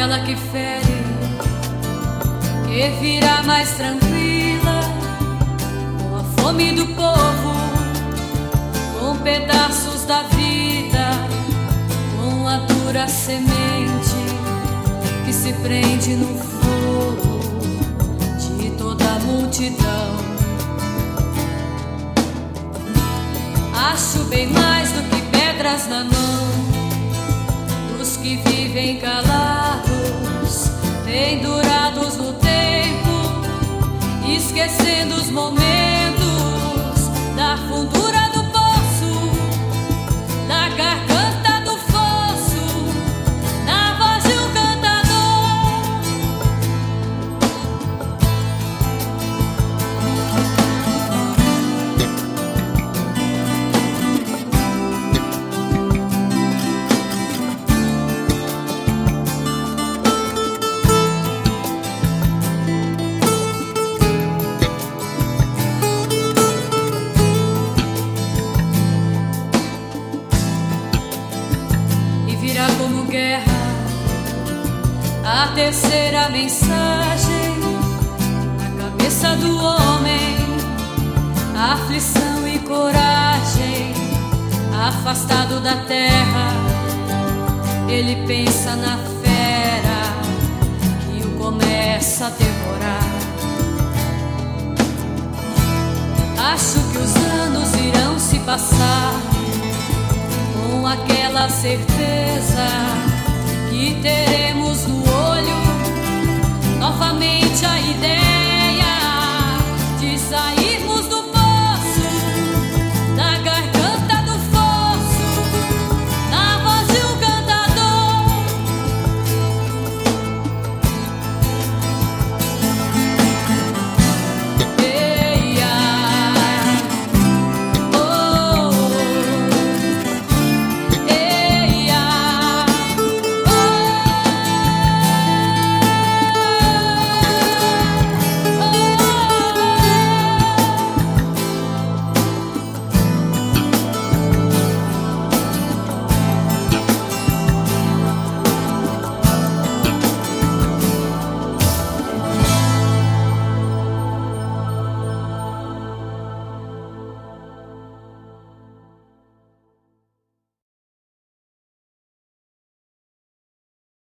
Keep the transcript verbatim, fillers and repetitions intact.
bala que fere, que virá mais tranquila, com a fome do povo, com pedaços da vida, com a dura semente que se prende no fogo de toda a multidão. Acho bem mais do que pedras na mão os que vivem calados, pendurados no tempo, esquecendo os momentos da fundura do poço, da garganta do fosso, na voz de um cantador. Como guerra, a terceira mensagem na cabeça do homem, aflição e coragem. Afastado da terra, ele pensa na fera que o começa a devorar. Acho que os anos irão se passar com aquela certeza que teremos no olho